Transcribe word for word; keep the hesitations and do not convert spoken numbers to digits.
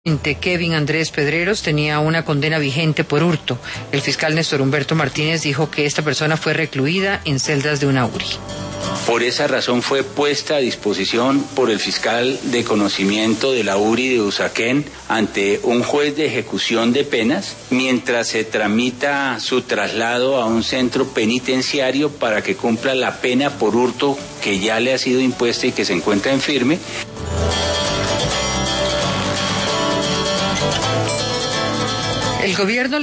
Kevin Andrés Pedreros tenía una condena vigente por hurto. El fiscal Néstor Humberto Martínez dijo que esta persona fue recluida en celdas de una U R I. Por esa razón fue puesta a disposición por el fiscal de conocimiento de la U R I de Usaquén ante un juez de ejecución de penas mientras se tramita su traslado a un centro penitenciario para que cumpla la pena por hurto que ya le ha sido impuesta y que se encuentra en firme. El gobierno